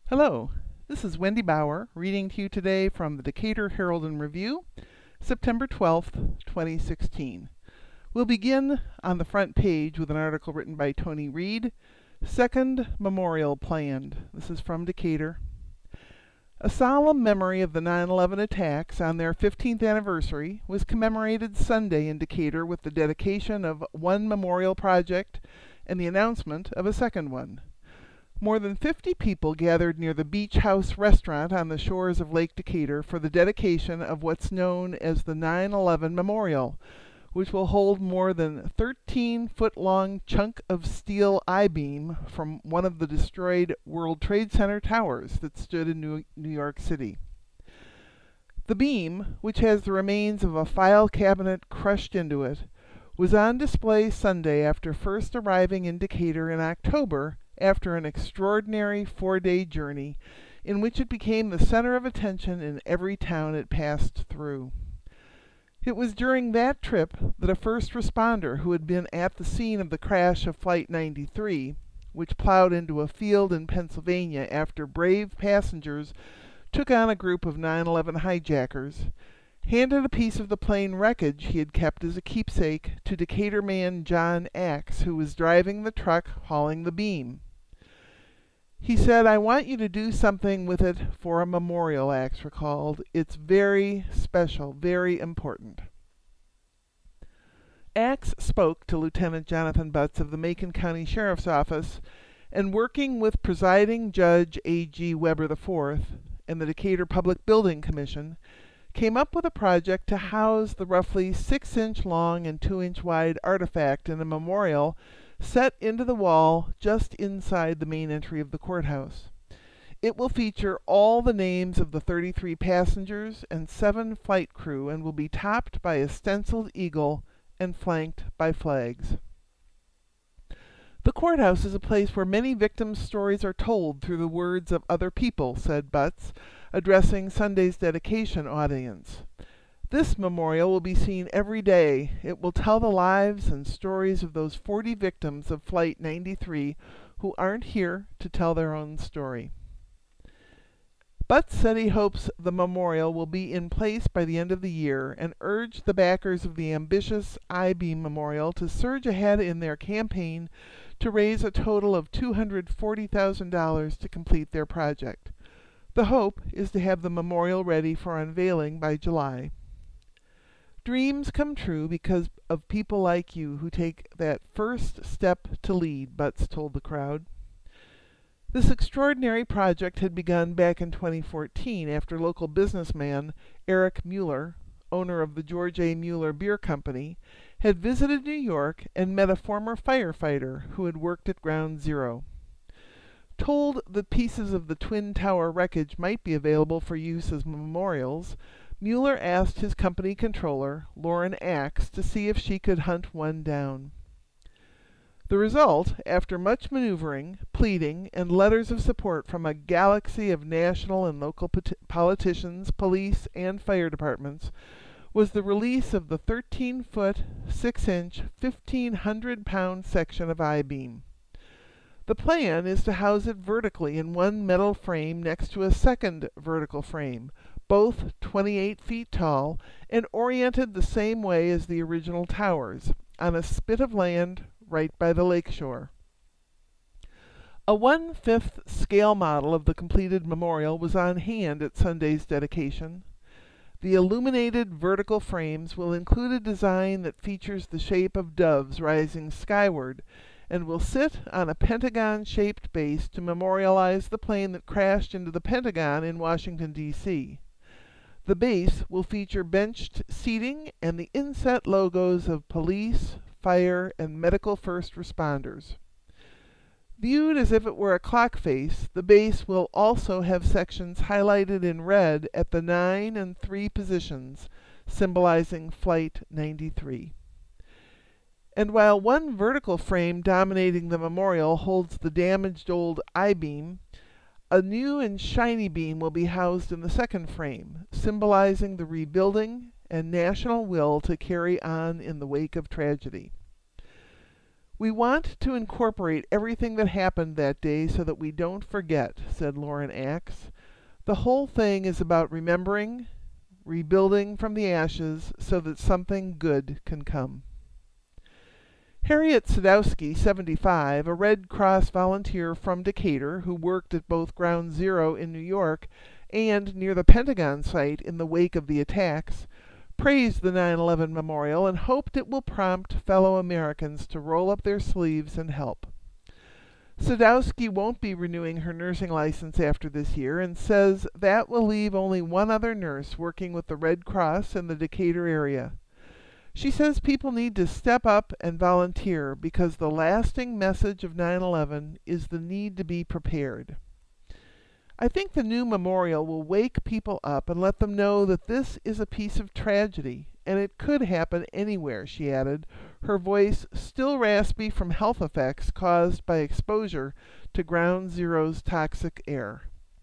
Hello, this is Wendy Bauer reading to you today from the Decatur Herald and Review, September 12th, 2016. We'll begin on the front page with an article written by Tony Reed, Second Memorial Planned. This is from Decatur. A solemn memory of the 9/11 attacks on their 15th anniversary was commemorated Sunday in Decatur with the dedication of one memorial project and the announcement of a second one. More than 50 people gathered near the Beach House restaurant on the shores of Lake Decatur for the dedication of what's known as the 9/11 Memorial, which will hold more than 13-foot-long chunk of steel I-beam from one of the destroyed World Trade Center towers that stood in New York City. The beam, which has the remains of a file cabinet crushed into it, was on display Sunday after first arriving in Decatur in October after an extraordinary 4-day journey in which it became the center of attention in every town it passed through. It was during that trip that a first responder who had been at the scene of the crash of Flight 93, which plowed into a field in Pennsylvania after brave passengers took on a group of 9/11 hijackers, handed a piece of the plane wreckage he had kept as a keepsake to Decatur man John Axe, who was driving the truck hauling the beam. He said, "I want you to do something with it for a memorial," Axe recalled. "It's very special, very important." Axe spoke to Lieutenant Jonathan Butts of the Macon County Sheriff's Office, and working with Presiding Judge A.G. Weber IV and the Decatur Public Building Commission, came up with a project to house the roughly 6-inch long and 2-inch wide artifact in a memorial set into the wall just inside the main entry of the courthouse. It will feature all the names of the 33 passengers and 7 flight crew and will be topped by a stenciled eagle and flanked by flags. "The courthouse is a place where many victims' stories are told through the words of other people," said Butts, addressing Sunday's dedication audience. "This memorial will be seen every day. It will tell the lives and stories of those 40 victims of Flight 93 who aren't here to tell their own story." Butts said he hopes the memorial will be in place by the end of the year and urged the backers of the ambitious I-beam memorial to surge ahead in their campaign to raise a total of $240,000 to complete their project. The hope is to have the memorial ready for unveiling by July. "Dreams come true because of people like you who take that first step to lead," Butts told the crowd. This extraordinary project had begun back in 2014 after local businessman Eric Mueller, owner of the George A. Mueller Beer Company, had visited New York and met a former firefighter who had worked at Ground Zero. Told that pieces of the Twin Tower wreckage might be available for use as memorials, Mueller asked his company controller, Lauren Axe, to see if she could hunt one down. The result, after much maneuvering, pleading, and letters of support from a galaxy of national and local politicians, police, and fire departments, was the release of the 13-foot, 6-inch, 1,500-pound section of I-beam. The plan is to house it vertically in one metal frame next to a second vertical frame, both 28 feet tall and oriented the same way as the original towers, on a spit of land right by the lakeshore. A 1/5 scale model of the completed memorial was on hand at Sunday's dedication. The illuminated vertical frames will include a design that features the shape of doves rising skyward and will sit on a pentagon-shaped base to memorialize the plane that crashed into the Pentagon in Washington, D.C. The base will feature benched seating and the inset logos of police, fire, and medical first responders. Viewed as if it were a clock face, the base will also have sections highlighted in red at the 9 and 3 positions, symbolizing Flight 93. And while one vertical frame dominating the memorial holds the damaged old I-beam, a new and shiny beam will be housed in the second frame, symbolizing the rebuilding and national will to carry on in the wake of tragedy. "We want to incorporate everything that happened that day so that we don't forget," said Loren Axe. "The whole thing is about remembering, rebuilding from the ashes so that something good can come." Harriet Sadowski, 75, a Red Cross volunteer from Decatur who worked at both Ground Zero in New York and near the Pentagon site in the wake of the attacks, praised the 9/11 memorial and hoped it will prompt fellow Americans to roll up their sleeves and help. Sadowski won't be renewing her nursing license after this year and says that will leave only one other nurse working with the Red Cross in the Decatur area. She says people need to step up and volunteer because the lasting message of 9/11 is the need to be prepared. "I think the new memorial will wake people up and let them know that this is a piece of tragedy, and it could happen anywhere," she added, her voice still raspy from health effects caused by exposure to Ground Zero's toxic air.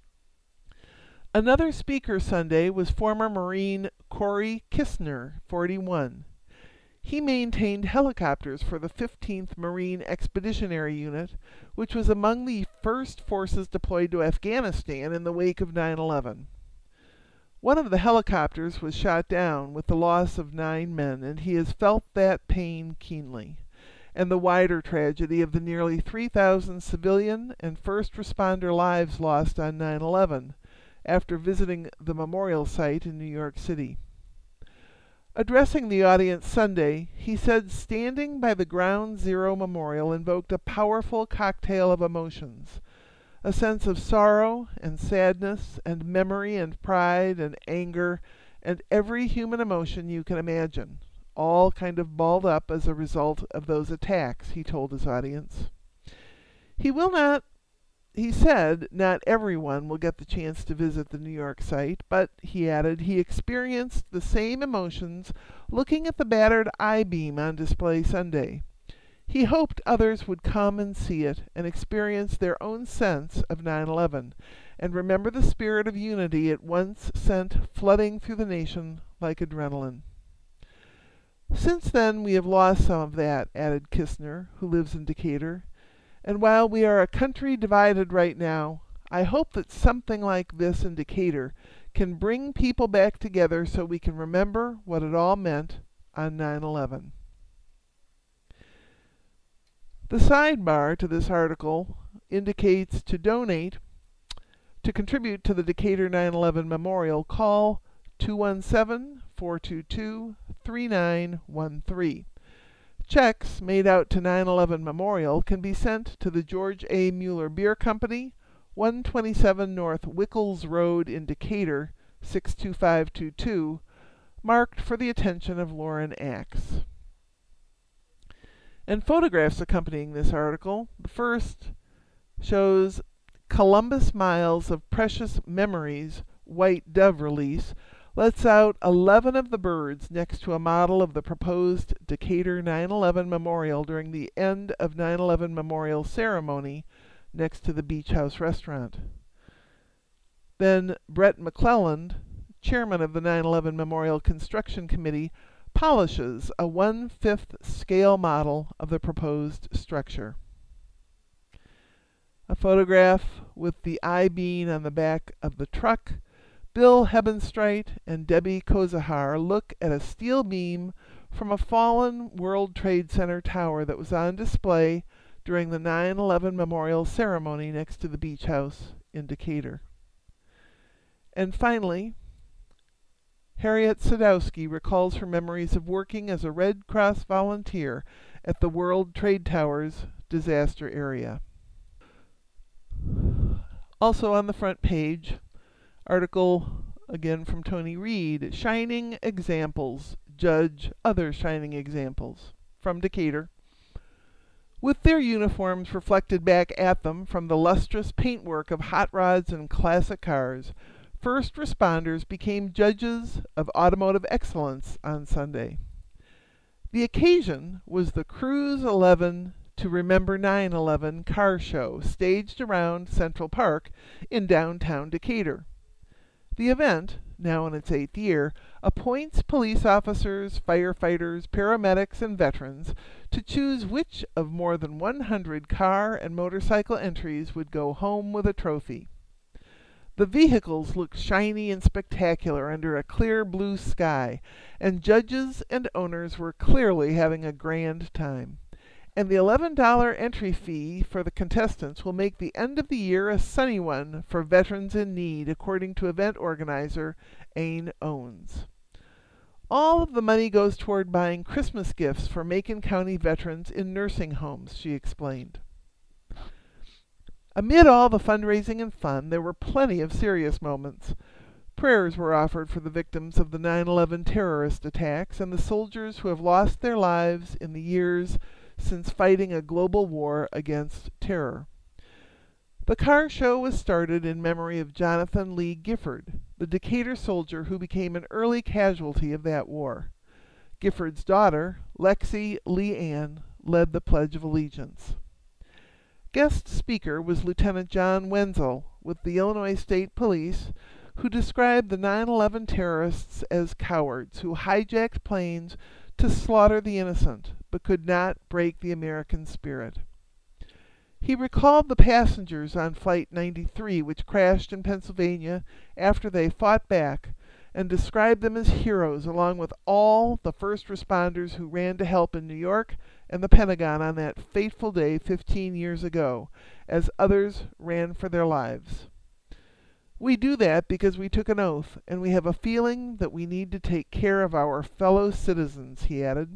Another speaker Sunday was former Marine Corey Kistner, 41. He maintained helicopters for the 15th Marine Expeditionary Unit, which was among the first forces deployed to Afghanistan in the wake of 9/11. One of the helicopters was shot down with the loss of 9 men, and he has felt that pain keenly, and the wider tragedy of the nearly 3,000 civilian and first responder lives lost on 9/11 after visiting the memorial site in New York City. Addressing the audience Sunday, he said standing by the Ground Zero memorial invoked a powerful cocktail of emotions, a sense of sorrow and sadness and memory and pride and anger and every human emotion you can imagine, all kind of balled up as a result of those attacks, he told his audience. He said not everyone will get the chance to visit the New York site, but, he added, he experienced the same emotions looking at the battered I-beam on display Sunday. He hoped others would come and see it and experience their own sense of 9/11 and remember the spirit of unity it once sent flooding through the nation like adrenaline. "Since then we have lost some of that," added Kistner, who lives in Decatur. "And while we are a country divided right now, I hope that something like this in Decatur can bring people back together so we can remember what it all meant on 9/11. The sidebar to this article indicates to donate, to contribute to the Decatur 9/11 Memorial, call 217-422-3913. Checks made out to 9/11 Memorial can be sent to the George A. Mueller Beer Company, 127 North Wickles Road in Decatur, 62522, marked for the attention of Loren Axe. And photographs accompanying this article. The first shows Columbus Miles of Precious Memories White Dove release lets out 11 of the birds next to a model of the proposed Decatur 9/11 Memorial during the end of 9/11 Memorial ceremony next to the Beach House restaurant. Then Brett McClelland, chairman of the 9/11 Memorial Construction Committee, polishes a 1/5 scale model of the proposed structure. A photograph with the I-beam on the back of the truck. Bill Hebenstreit and Debbie Kozahar look at a steel beam from a fallen World Trade Center tower that was on display during the 9/11 memorial ceremony next to the Beach House in Decatur. And finally, Harriet Sadowski recalls her memories of working as a Red Cross volunteer at the World Trade Towers disaster area. Also on the front page, article again from Tony Reed, Shining Examples, Judge Other Shining Examples, from Decatur. With their uniforms reflected back at them from the lustrous paintwork of hot rods and classic cars, first responders became judges of automotive excellence on Sunday. The occasion was the Cruise 11 to Remember 9/11 car show staged around Central Park in downtown Decatur. The event, now in its 8th year, appoints police officers, firefighters, paramedics, and veterans to choose which of more than 100 car and motorcycle entries would go home with a trophy. The vehicles looked shiny and spectacular under a clear blue sky, and judges and owners were clearly having a grand time. And the $11 entry fee for the contestants will make the end of the year a sunny one for veterans in need, according to event organizer Ain Owens. All of the money goes toward buying Christmas gifts for Macon County veterans in nursing homes, she explained. Amid all the fundraising and fun, there were plenty of serious moments. Prayers were offered for the victims of the 9/11 terrorist attacks and the soldiers who have lost their lives in the years since fighting a global war against terror. The car show was started in memory of Jonathan Lee Gifford, the Decatur soldier who became an early casualty of that war. Gifford's daughter, Lexi Lee Ann, led the Pledge of Allegiance. Guest speaker was Lieutenant John Wenzel with the Illinois State Police, who described the 9/11 terrorists as cowards who hijacked planes to slaughter the innocent, but could not break the American spirit. He recalled the passengers on Flight 93, which crashed in Pennsylvania after they fought back, and described them as heroes along with all the first responders who ran to help in New York and the Pentagon on that fateful day 15 years ago, as others ran for their lives. We do that because we took an oath, and we have a feeling that we need to take care of our fellow citizens, he added.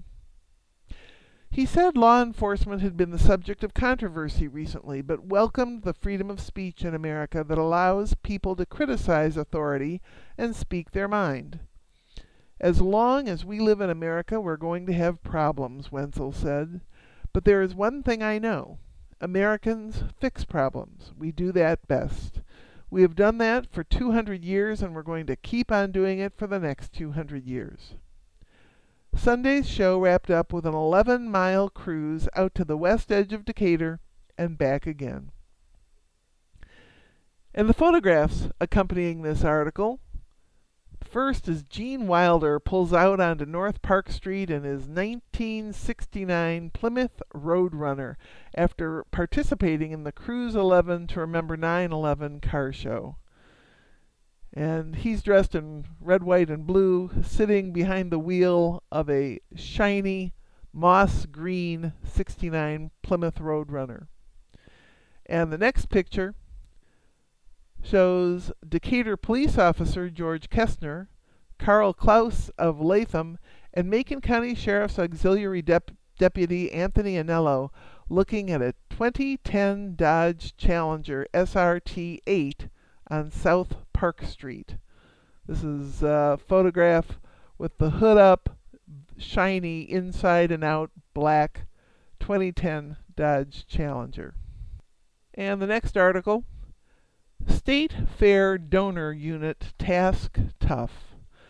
He said law enforcement had been the subject of controversy recently, but welcomed the freedom of speech in America that allows people to criticize authority and speak their mind. As long as we live in America, we're going to have problems, Wenzel said. But there is one thing I know. Americans fix problems. We do that best. We have done that for 200 years, and we're going to keep on doing it for the next 200 years. Sunday's show wrapped up with an 11-mile cruise out to the west edge of Decatur and back again. And the photographs accompanying this article. First is Gene Wilder pulls out onto North Park Street in his 1969 Plymouth Roadrunner after participating in the Cruise 11 to Remember 9/11 car show. And he's dressed in red, white, and blue, sitting behind the wheel of a shiny, moss green 69 Plymouth Roadrunner. And the next picture shows Decatur police officer George Kestner, Carl Klaus of Latham, and Macon County Sheriff's Auxiliary Deputy Anthony Anello looking at a 2010 Dodge Challenger SRT-8 on South Park Street. This is a photograph with the hood up, shiny inside and out, black 2010 Dodge Challenger. And the next article, State Fair Donor Unit Task Tough.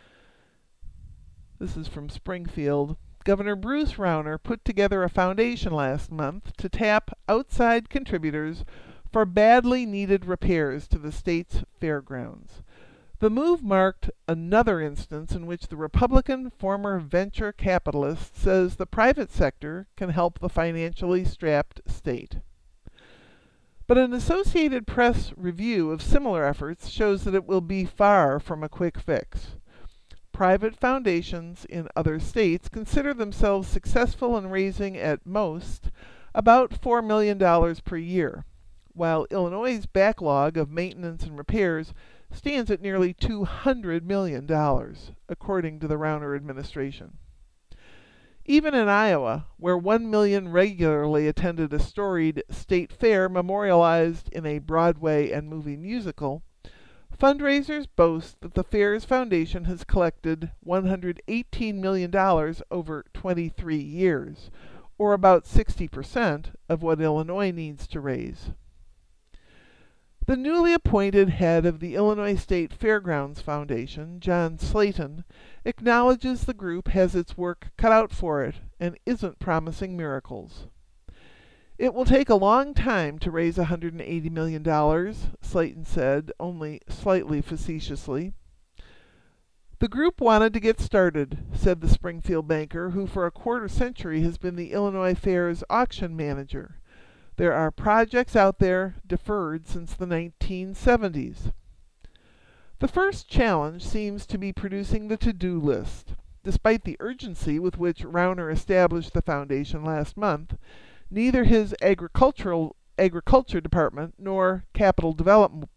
This is from Springfield. Governor Bruce Rauner put together a foundation last month to tap outside contributors for badly needed repairs to the state's fairgrounds. The move marked another instance in which the Republican former venture capitalist says the private sector can help the financially strapped state. But an Associated Press review of similar efforts shows that it will be far from a quick fix. Private foundations in other states consider themselves successful in raising at most about $4 million per year, while Illinois' backlog of maintenance and repairs stands at nearly $200 million, according to the Rauner administration. Even in Iowa, where 1 million regularly attended a storied state fair memorialized in a Broadway and movie musical, fundraisers boast that the fair's foundation has collected $118 million over 23 years, or about 60% of what Illinois needs to raise. The newly appointed head of the Illinois State Fairgrounds Foundation, John Slayton, acknowledges the group has its work cut out for it and isn't promising miracles. It will take a long time to raise $180 million, Slayton said, only slightly facetiously. The group wanted to get started, said the Springfield banker, who for a quarter century has been the Illinois Fair's auction manager. There are projects out there deferred since the 1970s. The first challenge seems to be producing the to-do list. Despite the urgency with which Rauner established the foundation last month, neither his agriculture department nor Capital Development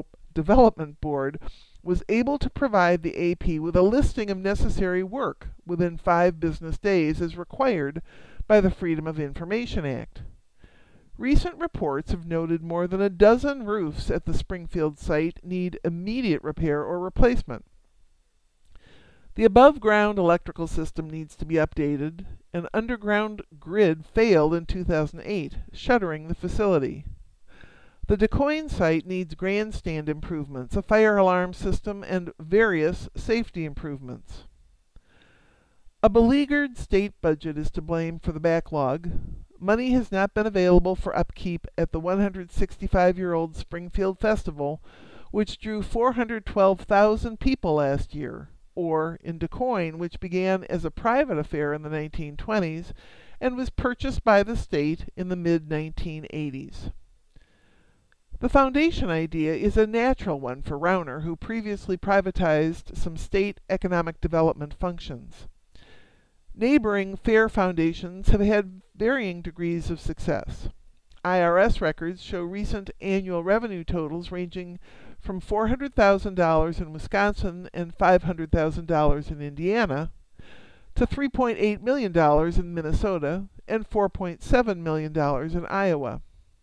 Board was able to provide the AP with a listing of necessary work within 5 business days as required by the Freedom of Information Act. Recent reports have noted more than a dozen roofs at the Springfield site need immediate repair or replacement. The above-ground electrical system needs to be updated. An underground grid failed in 2008, shuttering the facility. The DeCoyne site needs grandstand improvements, a fire alarm system, and various safety improvements. A beleaguered state budget is to blame for the backlog. Money has not been available for upkeep at the 165-year-old Springfield Festival, which drew 412,000 people last year, or in DeCoyne, which began as a private affair in the 1920s and was purchased by the state in the mid-1980s. The foundation idea is a natural one for Rauner, who previously privatized some state economic development functions. Neighboring fair foundations have had varying degrees of success. IRS records show recent annual revenue totals ranging from $400,000 in Wisconsin and $500,000 in Indiana to $3.8 million in Minnesota and $4.7 million in Iowa.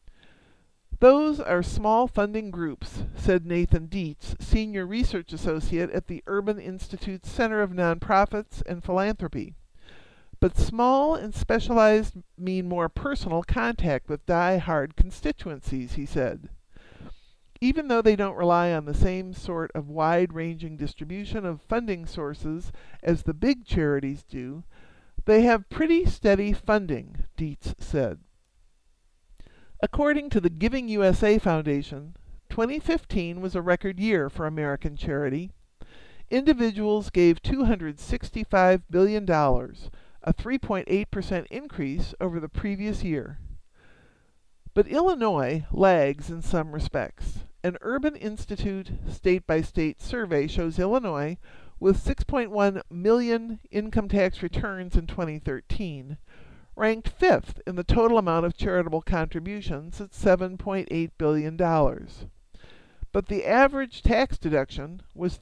Those are small funding groups, said Nathan Dietz, Senior Research Associate at the Urban Institute's Center of Nonprofits and Philanthropy. But small and specialized mean more personal contact with die-hard constituencies, he said. Even though they don't rely on the same sort of wide-ranging distribution of funding sources as the big charities do, they have pretty steady funding, Dietz said. According to the Giving USA Foundation, 2015 was a record year for American charity. Individuals gave $265 billion, a 3.8% increase over the previous year. But Illinois lags in some respects. An Urban Institute state-by-state survey shows Illinois, with 6.1 million income tax returns in 2013, ranked 5th in the total amount of charitable contributions at $7.8 billion. But the average tax deduction was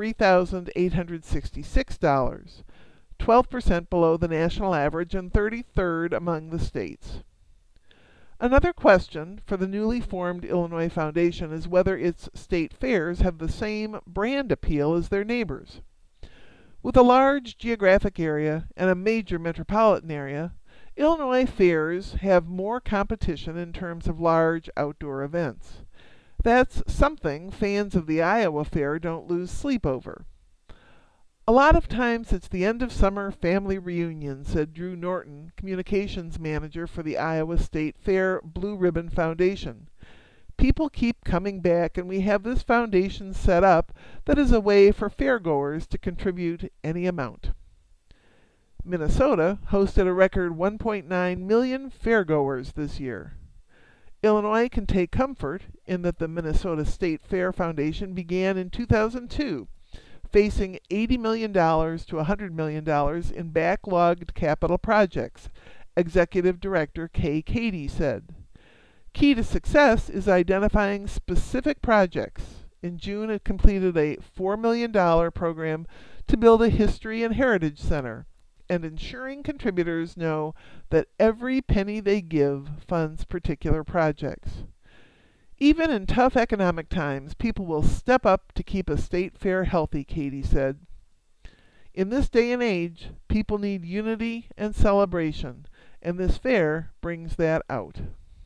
$3,866, 12% below the national average and 33rd among the states. Another question for the newly formed Illinois Foundation is whether its state fairs have the same brand appeal as their neighbors. With a large geographic area and a major metropolitan area, Illinois fairs have more competition in terms of large outdoor events. That's something fans of the Iowa Fair don't lose sleep over. A lot of times it's the end of summer family reunion, said Drew Norton, communications manager for the Iowa State Fair Blue Ribbon Foundation. People keep coming back, and we have this foundation set up that is a way for fairgoers to contribute any amount. Minnesota hosted a record 1.9 million fairgoers this year. Illinois can take comfort in that the Minnesota State Fair Foundation began in 2002, facing $80 million to $100 million in backlogged capital projects, Executive Director Kay Cady said. Key to success is identifying specific projects. In June, it completed a $4 million program to build a history and heritage center, and ensuring contributors know that every penny they give funds particular projects. Even in tough economic times, people will step up to keep a state fair healthy, Cady said. In this day and age, people need unity and celebration, and this fair brings that out.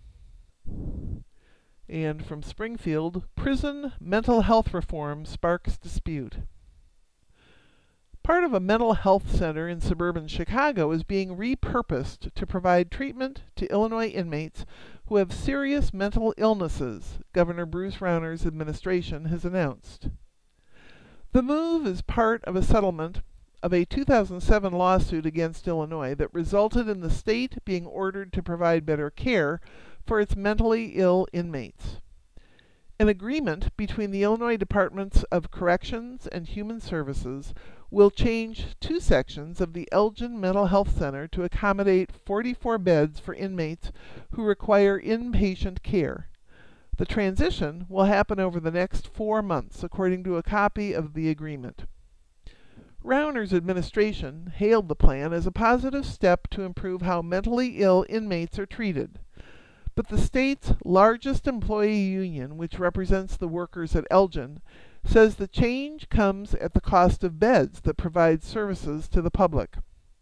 And from Springfield, prison mental health reform sparks dispute. Part of a mental health center in suburban Chicago is being repurposed to provide treatment to Illinois inmates who have serious mental illnesses, Governor Bruce Rauner's administration has announced. The move is part of a settlement of a 2007 lawsuit against Illinois that resulted in the state being ordered to provide better care for its mentally ill inmates. An agreement between the Illinois Departments of Corrections and Human Services will change two sections of the Elgin Mental Health Center to accommodate 44 beds for inmates who require inpatient care. The transition will happen over the next 4 months, according to a copy of the agreement. Rauner's administration hailed the plan as a positive step to improve how mentally ill inmates are treated. But the state's largest employee union, which represents the workers at Elgin, says the change comes at the cost of beds that provide services to the public.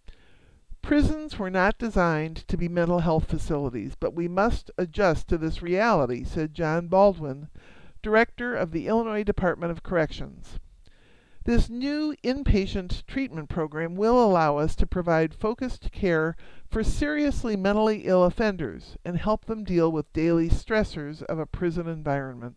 Prisons were not designed to be mental health facilities, but we must adjust to this reality, said John Baldwin, director of the Illinois Department of Corrections. This new inpatient treatment program will allow us to provide focused care for seriously mentally ill offenders and help them deal with daily stressors of a prison environment.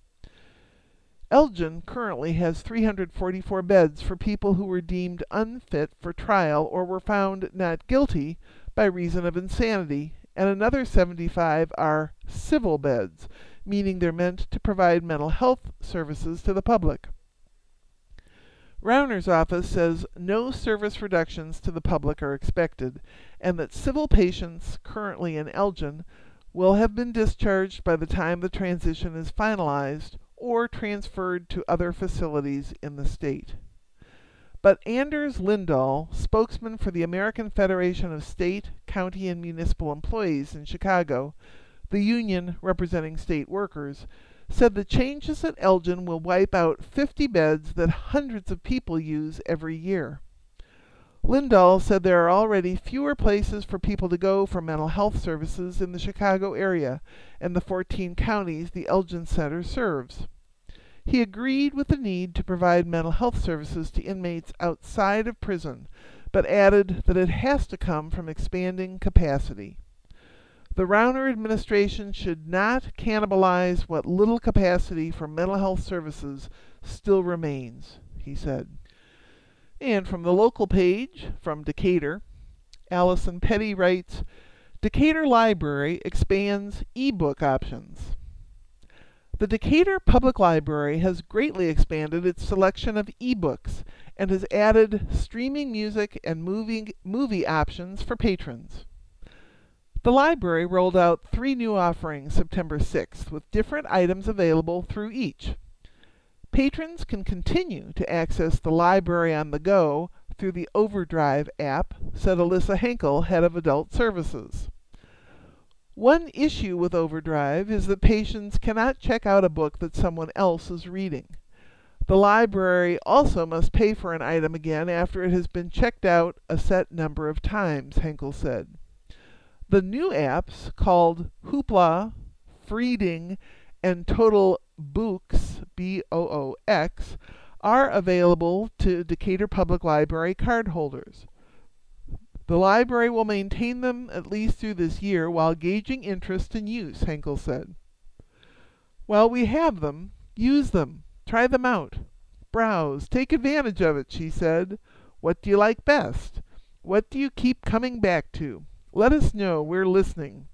Elgin currently has 344 beds for people who were deemed unfit for trial or were found not guilty by reason of insanity, and another 75 are civil beds, meaning they're meant to provide mental health services to the public. Rauner's office says no service reductions to the public are expected, and that civil patients currently in Elgin will have been discharged by the time the transition is finalized or transferred to other facilities in the state. But Anders Lindahl, spokesman for the American Federation of State, County, and Municipal Employees in Chicago, the union representing state workers, said the changes at Elgin will wipe out 50 beds that hundreds of people use every year. Lindahl said there are already fewer places for people to go for mental health services in the Chicago area and the 14 counties the Elgin Center serves. He agreed with the need to provide mental health services to inmates outside of prison, but added that it has to come from expanding capacity. The Rauner administration should not cannibalize what little capacity for mental health services still remains, he said. And from the local page, from Decatur, Allison Petty writes, Decatur Library expands e-book options. The Decatur Public Library has greatly expanded its selection of e-books and has added streaming music and movie options for patrons. The library rolled out 3 new offerings September 6th, with different items available through each. Patrons can continue to access the library on the go through the Overdrive app, said Alyssa Henkel, head of adult services. One issue with Overdrive is that patrons cannot check out a book that someone else is reading. The library also must pay for an item again after it has been checked out a set number of times, Henkel said. The new apps, called Hoopla, Freeding, and Total Books, BOOX, are available to Decatur Public Library cardholders. The library will maintain them at least through this year while gauging interest and use, Henkel said. While we have them, use them, try them out, browse, take advantage of it, she said. What do you like best? What do you keep coming back to? Let us know, we're listening.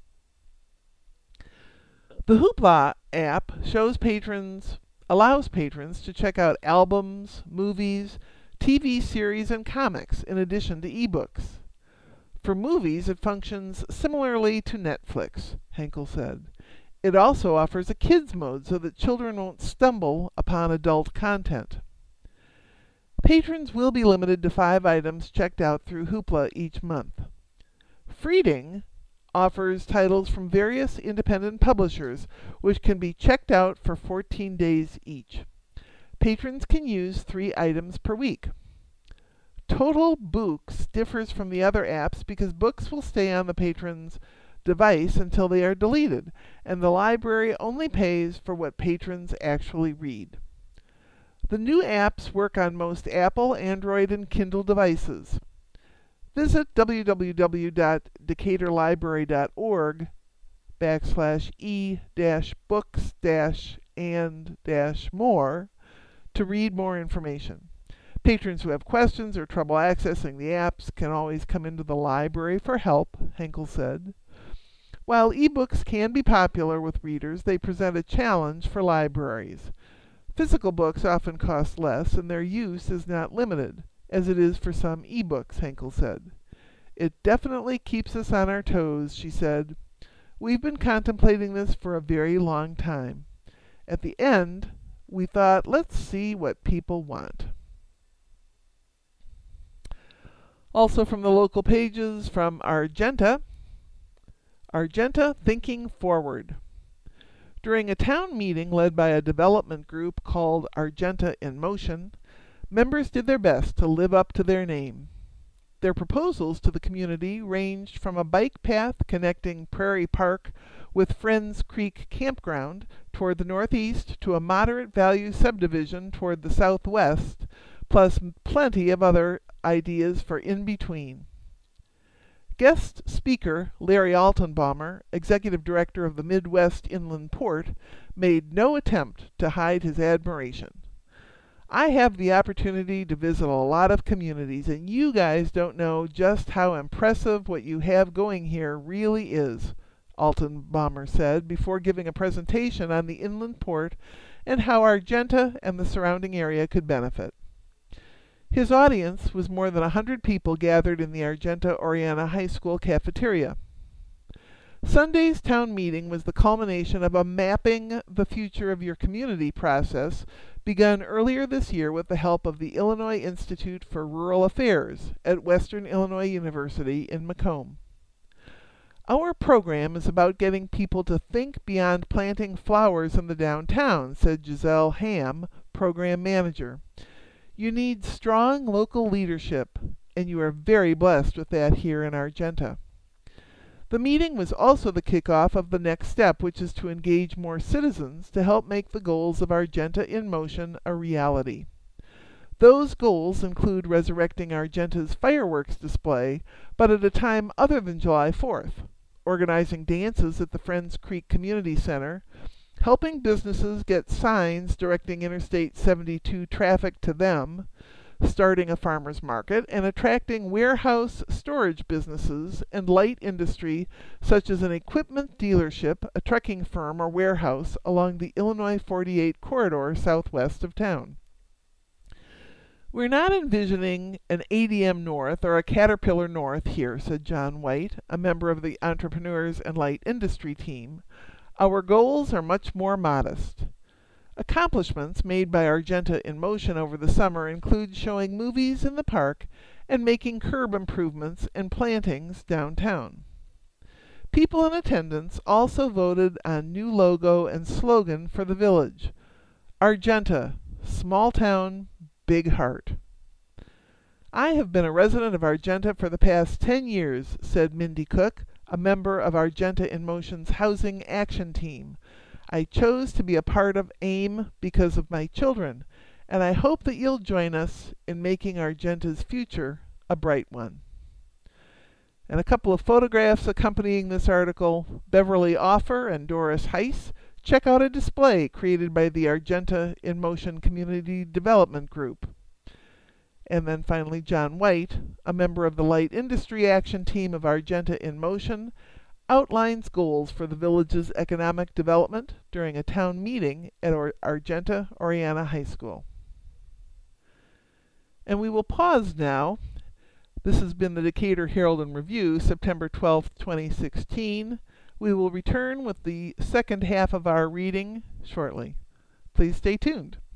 The Hoopla app allows patrons to check out albums, movies, TV series, and comics in addition to ebooks. For movies, it functions similarly to Netflix, Henkel said. It also offers a kids mode so that children won't stumble upon adult content. Patrons will be limited to 5 items checked out through Hoopla each month. Freeding offers titles from various independent publishers, which can be checked out for 14 days each. Patrons can use 3 items per week. Total Books differs from the other apps because books will stay on the patron's device until they are deleted, and the library only pays for what patrons actually read. The new apps work on most Apple, Android, and Kindle devices. Visit www.decaturlibrary.org/e-books-and-more to read more information. Patrons who have questions or trouble accessing the apps can always come into the library for help, Henkel said. While ebooks can be popular with readers, they present a challenge for libraries. Physical books often cost less, and their use is not limited, as it is for some ebooks, Henkel said. It definitely keeps us on our toes, she said. We've been contemplating this for a very long time. At the end, we thought, let's see what people want. Also from the local pages, from Argenta, Thinking Forward. During a town meeting led by a development group called Argenta in Motion, members did their best to live up to their name. Their proposals to the community ranged from a bike path connecting Prairie Park with Friends Creek Campground toward the northeast to a moderate value subdivision toward the southwest, plus plenty of other ideas for in between. Guest speaker Larry Altenbaumer, executive director of the Midwest Inland Port, made no attempt to hide his admiration. I have the opportunity to visit a lot of communities, and you guys don't know just how impressive what you have going here really is, Altenbaumer said before giving a presentation on the inland port and how Argenta and the surrounding area could benefit. His audience was more than 100 people gathered in the Argenta-Oriana High School cafeteria. Sunday's town meeting was the culmination of a Mapping the Future of Your Community process begun earlier this year with the help of the Illinois Institute for Rural Affairs at Western Illinois University in Macomb. Our program is about getting people to think beyond planting flowers in the downtown, said Giselle Ham, program manager. You need strong local leadership, and you are very blessed with that here in Argenta. The meeting was also the kickoff of the next step, which is to engage more citizens to help make the goals of Argenta in Motion a reality. Those goals include resurrecting Argenta's fireworks display, but at a time other than July 4th, organizing dances at the Friends Creek Community Center, helping businesses get signs directing Interstate 72 traffic to them, starting a farmer's market, and attracting warehouse storage businesses and light industry such as an equipment dealership, a trucking firm, or warehouse along the Illinois 48 corridor southwest of town. We're not envisioning an ADM North or a Caterpillar North here, said John White, a member of the Entrepreneurs and Light Industry team. Our goals are much more modest. Accomplishments made by Argenta in Motion over the summer include showing movies in the park and making curb improvements and plantings downtown. People in attendance also voted on new logo and slogan for the village. Argenta, small town, big heart. I have been a resident of Argenta for the past 10 years, said Mindy Cook, a member of Argenta in Motion's Housing Action Team. I chose to be a part of AIM because of my children, and I hope that you'll join us in making Argenta's future a bright one. And a couple of photographs accompanying this article, Beverly Offer and Doris Heiss check out a display created by the Argenta in Motion Community Development Group. And then finally John White, a member of the Light Industry Action Team of Argenta in Motion, outlines goals for the village's economic development during a town meeting at Argenta-Oriana High School. And we will pause now. This has been the Decatur Herald and Review, September 12, 2016. We will return with the second half of our reading shortly. Please stay tuned.